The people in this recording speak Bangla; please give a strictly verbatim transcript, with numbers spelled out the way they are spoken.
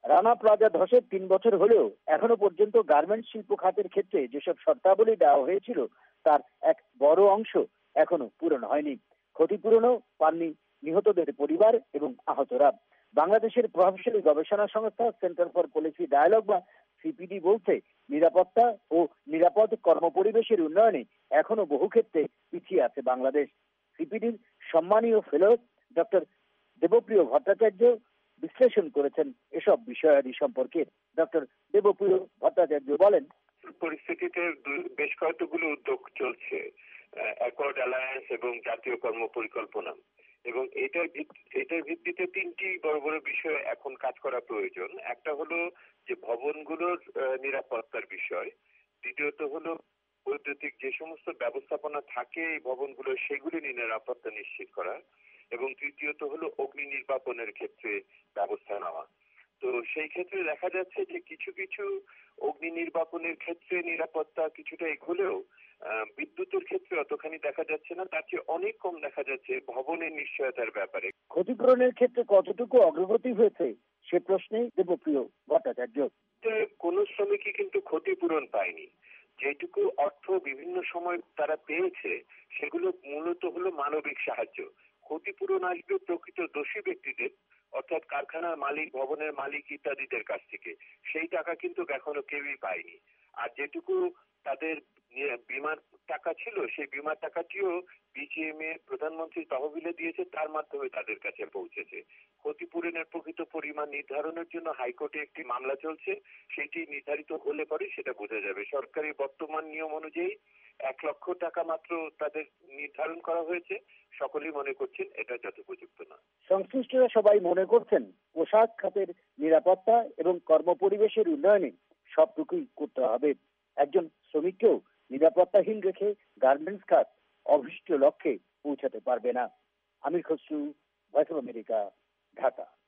রানা প্লাজা ধসের তিন বছর হলেও এখনো পর্যন্ত গার্মেন্টস শিল্প খাতের ক্ষেত্রে যেসব শর্তাবলী দেওয়া হয়েছিল তার এক বড় অংশ এখনো পূরণ হয়নি। ক্ষতিপূরণও পাননি নিহতদের পরিবার এবং আহতরা। বাংলাদেশের প্রভাবশালী গবেষণা সংস্থা সেন্টার ফর পলিসি ডায়ালগ বা সিপিডি বলছে, নিরাপত্তা ও নিরাপদ কর্মপরিবেশের উন্নয়নে এখনো বহু ক্ষেত্রে পিছিয়ে আছে বাংলাদেশ। সিপিডির সম্মানীয় ফেলো ডক্টর দেবপ্রিয় ভট্টাচার্য বিশ্লেষণ করেছেন এসব বিষয়াদি সম্পর্কে। ডক্টর দেবপ্রিয় ভট্টাচার্য বলেন, পরিস্থিতিতে বেশ কয়েকগুলো উদ্যোগ চলছে, অ্যাকর্ড অ্যালায়েন্স এবং জাতীয় কর্ম পরিকল্পনা, এবং এটার এটার ভিত্তিতে তিনটি বড় বড় বিষয় এখন কাজ করা প্রয়োজন। একটা হলো যে ভবনগুলোর নিরাপত্তার বিষয়, দ্বিতীয়ত হলো বৈদ্যুতিক যে সমস্ত ব্যবস্থাপনা থাকে এই ভবনগুলো সেগুলি নিরাপত্তা নিশ্চিত করা, এবং তৃতীয়ত হলো অগ্নি নির্বাপনের ক্ষেত্রে ব্যবস্থা নেওয়া। তো সেই ক্ষেত্রে দেখা যাচ্ছে যে কিছু কিছু অগ্নি নির্বাপনের ক্ষেত্রে নিরাপত্তা কিছুটা এগোলেও বিদ্যুতের ক্ষেত্রে অতখানি দেখা যাচ্ছে না, তার চেয়ে অনেক কম দেখা যাচ্ছে ভবনের নিশ্চয়তার ব্যাপারে। ক্ষতিপূরণের ক্ষেত্রে কতটুকু অগ্রগতি হয়েছে সে প্রশ্নে দেবপ্রিয় ভট্টাচার্য, কোন শ্রমিকই কিন্তু ক্ষতিপূরণ পায়নি। যেটুকু অর্থ বিভিন্ন সময় তারা পেয়েছে সেগুলো মূলত হলো মানবিক সাহায্য। ক্ষতিপূরণ আসবে প্রকৃত দোষী ব্যক্তিদের, অর্থাৎ কারখানার মালিক, ভবনের মালিক ইত্যাদিদের কাছ থেকে। সেই টাকা কিন্তু এখনো কেউই পায়নি। আর যেটুকু তাদের বিমার টাকা ছিল সেই বিমার টাকাটিও বিজিএমএ প্রধানমন্ত্রী তহবিলে দিয়েছে, তার মাধ্যমে তাদের কাছে পৌঁছেছে। ক্ষতিপূরণের প্রকৃত পরিমাণ নির্ধারণের জন্য হাইকোর্টে একটি মামলা চলছে, সেটি নির্ধারিত হলে পরে সেটা বোঝা যাবে। সরকারি বর্তমান নিয়ম অনুযায়ী এক লক্ষ টাকা মাত্র তাদের নির্ধারণ করা হয়েছে। সকলেই মনে করছেন এটা যথোপযুক্ত না। সংশ্লিষ্টরা সবাই মনে করছেন পোশাক খাতের নিরাপত্তা এবং কর্মপরিবেশের উন্নয়নে সবটুকুই করতে হবে। একজন শ্রমিককেও নিরাপত্তাহীন রেখে গার্মেন্টস খাত অভীষ্ট লক্ষ্যে পৌঁছাতে পারবে না। Amir Khasru, voice of America, Dhaka.